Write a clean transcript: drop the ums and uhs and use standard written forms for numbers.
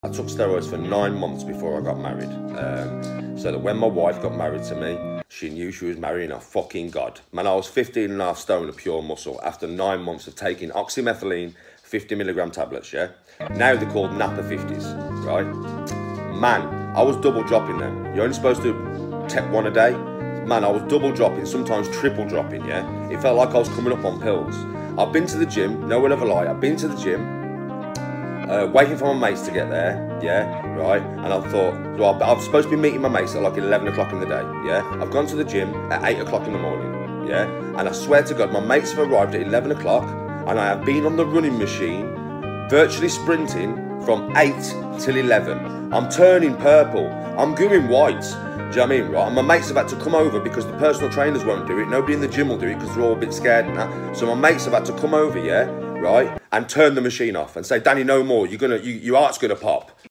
I took steroids for 9 months before I got married. So that when my wife got married to me, she knew she was marrying a fucking god. Man, I was 15 and a half stone of pure muscle after 9 months of taking oxymethylene, 50 milligram tablets, yeah? Now they're called Napa 50s, right? Man, I was double dropping them. You're only supposed to take one a day. Man, I was double dropping, sometimes triple dropping, yeah? It felt like I was coming up on pills. I've been to the gym, no one ever lie, I've been to the gym, waiting for my mates to get there, yeah, right, and I thought, well, I'm supposed to be meeting my mates at like 11 o'clock in the day, yeah, I've gone to the gym at 8 o'clock in the morning, yeah, and I swear to God, my mates have arrived at 11 o'clock, and I have been on the running machine, virtually sprinting from 8 till 11, I'm turning purple, I'm going white, do you know what I mean, right, and my mates have had to come over because the personal trainers won't do it, nobody in the gym will do it because they're all a bit scared and that, so my mates have had to come over, yeah, right, and turn the machine off and say, Danny, no more, your heart's gonna pop.